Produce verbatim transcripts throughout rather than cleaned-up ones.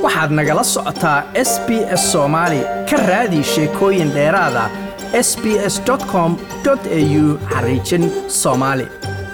waxaad nagala socotaa S B S Soomaali ka raadi sheekooyin dheeraad ah s b s dot com dot a u xariijin Soomaali.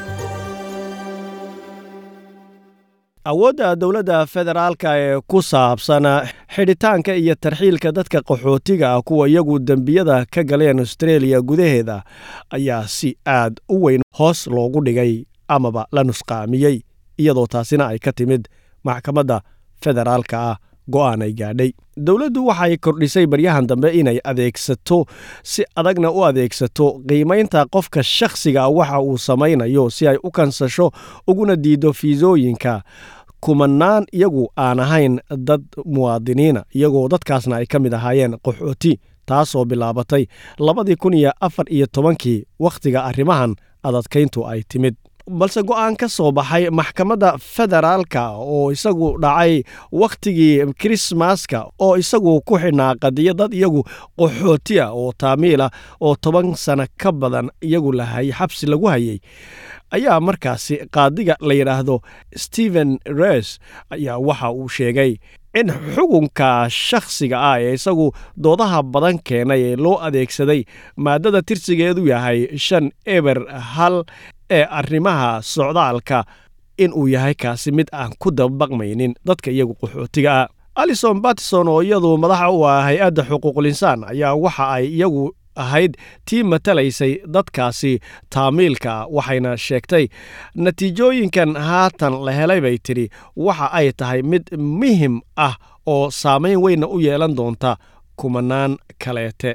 awoodda dowladda federaalka ee ku saabsan xidhitaanka iyo tarxiilka dadka qaxootiga ah kuwa iyagu dembiyada ka galeen Australia gudaheeda ayaa si aad u weyn hoos loogu dhigay amaba la nusqaamiyey iyadoo taasina ay ka timid maxkamadda federaalka ah go'aan ay gaadhay. dowladdu waxay kordhisay baryahan dambe inay adeegsato si adagna u adeegsato qiimaynta qofka shakhsiga waxa uu samaynayo si ay u kansasho uguna diido fiisooyinka kumanaan iyagu aan ahayn dad muwaadiniina iyagoo dadkaasna ay ka mid ahaayeen qaxooti taasoo bilaabatay labadii kun iyo afar iyo tobankii wakhtiga arrimahan adadkayntu ay timid. balse go'aan ka soo baxay maxkamadda federaalka oo isagu dhacay wakhtigii Christmaska oo isagu ku xidhnaa qadiyo dad iyagu qaxooti ah oo taamiila oo toban sano ka badan iyagu lahay xabsi lagu hayay ayaa markaasi qaadiga la yiraahdo Stephen Reyes ayaa waxa uu sheegay in xukunka shakhsiga ah ee isagu doodaha badan keenay ee loo adeegsaday maadada tirsigeedu yahay shan eber hal ee arrimaha socdaalka in uu yahay kaasi mid aan ku dabaqmaynin dadka iyagu qaxootiga ah. Alison Patterson oo iyadu madaxa u ah hay'adda xuquuqul insaan ayaa waxa ay iyagu ahayd tii matalaysay dadkaasi taamiilka waxayna sheegtay natiijooyinkan haatan la helay bay tiri waxa ay tahay mid muhiim ah oo saameyn weyn u yeelan doonta kumanaan kaleete.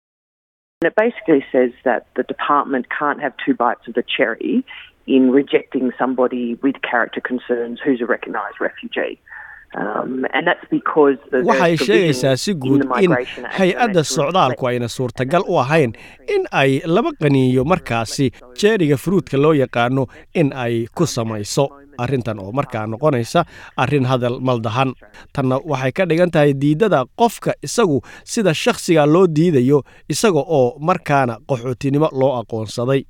And it basically says that the department can't have two bites of the cherry in rejecting somebody with character concerns who's a recognised refugee. Um, and that's because the waxay sheegaysaa si guud in hay-adda socdaalku ayna suurtagal u ahayn in ay laba qaniyo markaasi jeeriga fruudka loo yaqaano in ay ku samayso arrintan oo markaa noqonaysa arrin hadal maldahan. tanna waxay ka dhigan tahay diidada qofka isagu sida shakhsiga loo diidayo isaga oo markaana qaxootinimo loo aqoonsaday.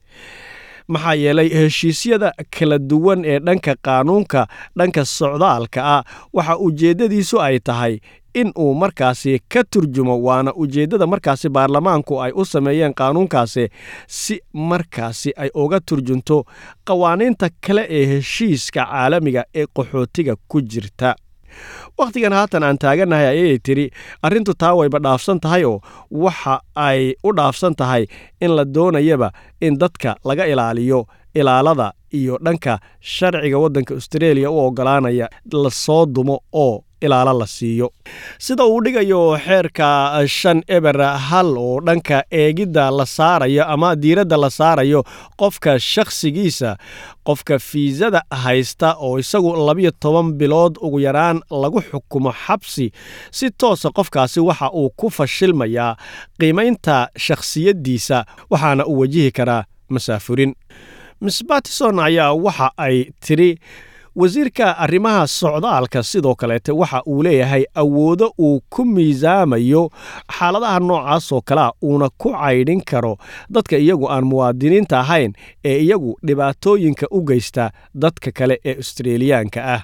maxaa yeelay heshiisyada kala duwan ee dhanka qaanuunka dhanka socdaalka ah waxa ujeedadiisu ay tahay in uu markaasi ka turjumo waana ujeedada markaasi baarlamaanku ay u sameeyeen qaanuunkaasi si markaasi ay uga turjunto qawaaniinta kale ee heshiiska caalamiga ee qaxootiga ku jirta. wakhtigan haatan aan taaganahay ayay tiri arrintu taa wayba dhaafsan tahay oo waxa ay u dhaafsan tahay in la doonayaba in dadka laga ilaaliyo ilaalada iyo dhanka sharciga waddanka Australia u ogolaanaya la soo dumo oo ilaalo la siiyo sida uu dhigayo xeerka shan eber hal oo dhanka eegidda la saarayo ama diiradda la saarayo qofka shakhsigiisa qofka fiisada haysta oo isagu labiyo toban bilood ugu yaraan lagu xukumo xabsi si toos ah qofkaasi waxa uu ku fashilmayaa qiimaynta shakhsiyadiisa waxaana uu wajihi karaa masaafurin. Miss Patterson ayaa waxa ay tiri wasiirka arrimaha socdaalka sidoo kaleete waxa uu leeyahay awoodo uu ku miisaamayo xaaladaha noocaas oo kale uuna ku caydhin karo dadka iyagu aan muwaadiniinta ahayn ee iyagu dhibaatooyinka u geysta dadka kale ee Australiyaanka ah.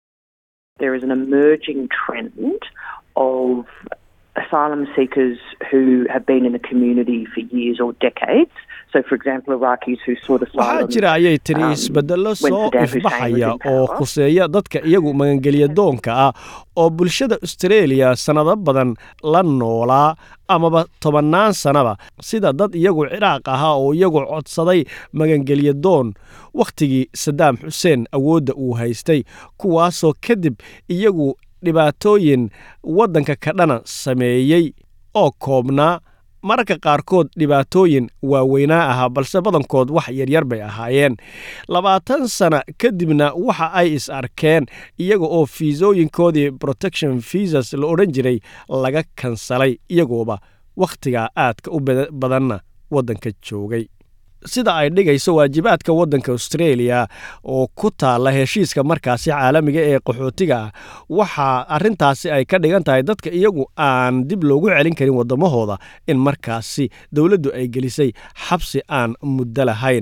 There is an emerging trend of asylum seekers who have been in the community for years or decades. So for example, Iraqis who sought asylum. waxaa jira ayay tiri isbeddello soo ifbaxaya oo khuseeya dadka iyagu magangelya doonka ah oo bulshada Australia sanado badan la noolaa amaba tobannaan sanaba sida dad iyagu Ciraaq ahaa oo iyagu codsaday magangelya doon wakhtigii Saddam Hussein awoodda uu haystay kuwaasoo kadib iyagu dhibaatooyin waddanka ka dhana sameeyey oo koobnaa mararka qaarkood dhibaatooyin waaweynaa ahaa balse badankood wax yaryar bay ahaayeen. labaatan sano kadibna waxa ay is arkeen iyaga oo fiisooyinkoodii protection visas la odhan jiray laga kansalay iyagooba wakhtigaa aadka u badanna waddanka joogay. sida ay dhigayso waajibaadka waddanka Australia oo ku taala heshiiska markaasi caalamiga ee qaxootiga waxa arintaasi ay ka dhigan tahay dadka iyagu aan dib loogu celin karin wadamahooda in markaasi dawladdu ay gelisay xabsi aan muddo lahayn.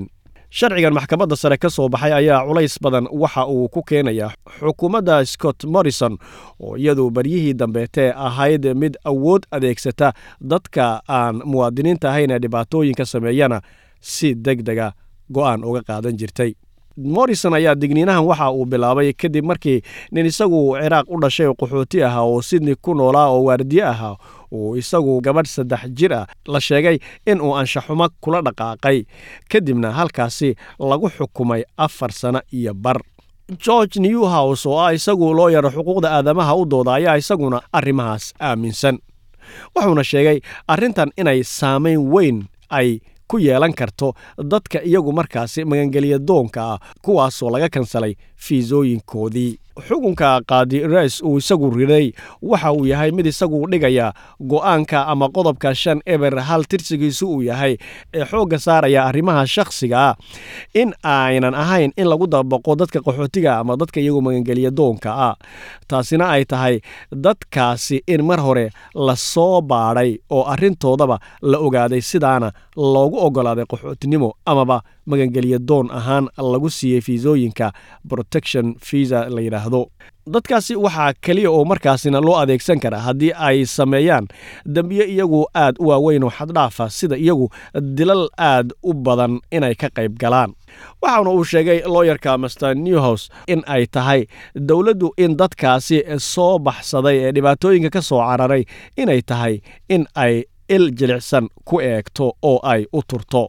sharcigan maxkamadda sare ka soo baxay ayaa culays badan waxa uu ku keenayaa xukuumadda Scott Morrison oo iyadu baryihii dambeetee ahayd mid awood adeegsata dadka aan muwaadiniinta ahayn ee dhibaatooyinka sameeyana si degdega go'aan uga qaadan jirtay. Morrison ayaa digniinahan waxa uu bilaabay kadib markii nin isagu Ciraaq u dhashay oo qaxooti ah oo Sydney ku noolaa oo waardiye ah oo isagu gabadh saddex jir ah la sheegay in uu anshaxuma kula dhaqaaqay kadibna halkaasi lagu xukumay afar sano iyo bar. George Newhouse oo ah isagu lawyer xuquuqda aadamaha u dooda ayaa isaguna arrimahaas aaminsan. Wuxuuna sheegay arrintan inay saameyn weyn ay ku yeelan karto dadka iyagu markaasi magangeliya doonka ah kuwaasoo laga kansalay fiisooyinkoodii. xukunka qaadi Rais uu isagu riday waxa uu yahay mid isagu dhigaya go'aanka ama qodobka shan eber hal tirsigiisu uu yahay ee xooga saaraya arrimaha shakhsiga in aynan ahayn in lagu dabaqo dadka qaxootiga ama dadka iyagu magangeliya doonka ah. taasina ay tahay dadkaasi in mar hore la soo baaray oo arrintoodaba la ogaaday sidaana loogu ogolaaday qaxootinimo amaba magangeliya doon ahaan lagu siiyey fiisooyinka protection visa la yiraahdo. dadkaasi waxaa kaliya oo markaasina loo adeegsan karaa haddii ay sameeyaan dambiye iyagu aad u waaweyn oo xad dhaafa sida iyagu dilal aad u badan inay ka qayb galaan. waxaana uu sheegay lawyerka Mister Newhouse in ay tahay dawladdu in dadkaasi soo baxsaday ee dhibaatooyinka ka soo cararay inay tahay in ay il jilicsan ku eegto oo ay u turto.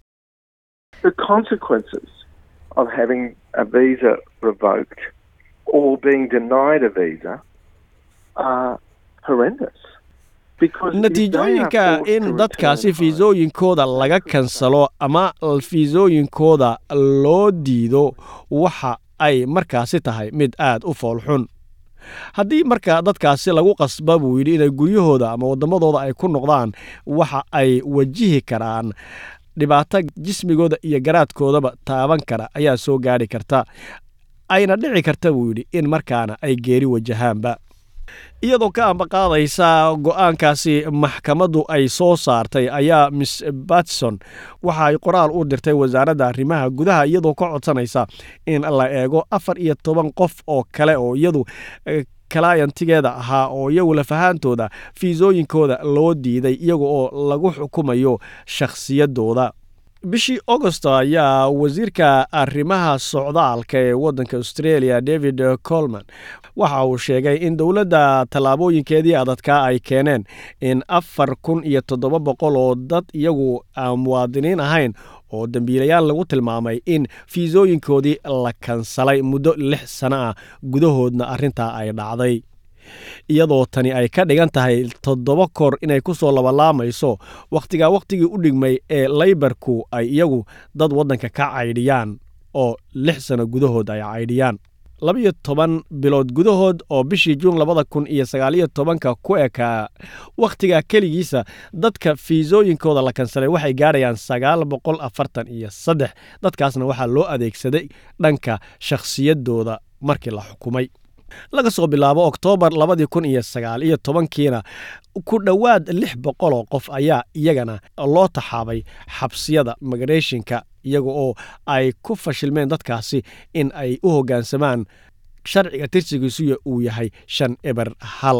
The consequences of having a visa revoked or being denied a visa are horrendous. natiijooyinka in dadkaasi fiisooyinkooda laga kansalo ama fiisooyinkooda loo diido waxa ay markaasi tahay mid aad u foolxun. haddii marka dadkaasi lagu qasba buu yidhi inay guryahooda ama waddamadooda ay ku noqdaan waxa ay wajihi karaan dhibaato jismigooda iyo garaadkoodaba taaban kara ayaa soo gaari karta ayna dhici karta buu yidhi in markaana ay geeri wajahaanba. iyadoo ka ambaqaadaysa go'aankaasi maxkamaddu ay soo saartay ayaa Miss Batson waxa ay qoraal u dirtay wasaaradda arrimaha gudaha iyadoo ka codsanaysa in la eego afar iyo toban qof oo kale oo iyadu clientigeeda ahaa oo iyagu lafahaantooda fiisooyinkooda loo diiday iyaga oo lagu xukumayo shakhsiyadooda. bishii August ayaa wasiirka arrimaha socdaalka ee waddanka Australia David Coleman waxa uu sheegay in dawladda talaabooyinkeedii adadka ay keeneen in afar kun iyo toddoba boqol oo dad iyagu aan muwaadiniin ahayn oo dambiilayaal lagu tilmaamay in fiisooyinkoodii la kansalay muddo lix sano ah gudahoodna arrintaa ay dhacday. iyadoo tani ay ka dhigan tahay toddoba kor inay ku soo labalaamayso wakhtiga wakhtigii u dhigmay ee Labourku ay iyagu dad waddanka ka caydhiyaan oo lix sano gudahood ay caydhiyaan. laba iyo toban bilood gudahood oo bishii Juun labada kun iyo sagaal iyo tobanka ku ekaa wakhtiga keligiisa dadka fiisooyinkooda la kansalay waxay gaarayaan sagaal boqol afartan iyo saddex. dadkaasna waxaa loo adeegsaday dhanka shakhsiyadooda markii la xukumay. laga soo bilaabo Oktoobar labada kun iyo sagaal iyo tobankiina ku dhawaad lix boqol oo qof ayaa iyagana loo taxaabay xabsiyada migrationka iyaga oo ay ku fashilmeen dadkaasi in ay u hoggaansamaan sharciga tirsigiisu uu yahay shan eber hal.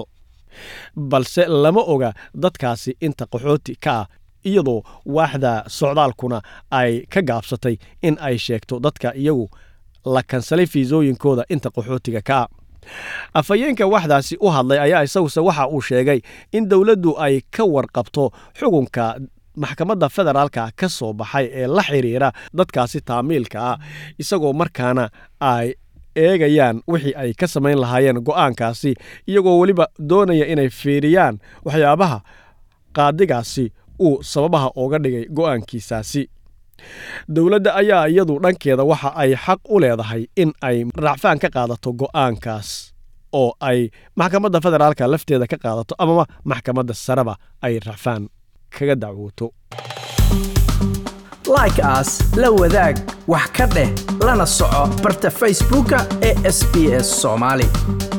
balse lama oga dadkaasi inta qaxooti ka ah iyadoo waaxda socdaalkuna ay ka gaabsatay in ay sheegto dadka iyagu la kansalay fiisooyinkooda inta qaxootiga ka ah. afhayeenka waxdaasi u hadlay ayaa isaguse waxa uu sheegay in dawladdu ay ka warqabto xukunka maxkamadda federaalka ka soo baxay ee la xiriira dadkaasi taamiilka ah isagoo markaana ay eegayaan wixii ay ka samayn lahaayeen go'aankaasi iyagoo weliba doonaya inay fiiriyaan waxyaabaha qaadigaasi uu sababaha ooga dhigay go'aankiisaasi. dawladda ayaa iyadu dhankeeda waxa ay xaq u leedahay in ay racfaan ka qaadato go'aankaas oo ay maxkamadda federaalka lafteeda ka qaadato ama maxkamadda sareba ay racfaan kaga dacwooto. like as la wadaag wax ka dheh lana soco barta Facebooka ee S B S Somali.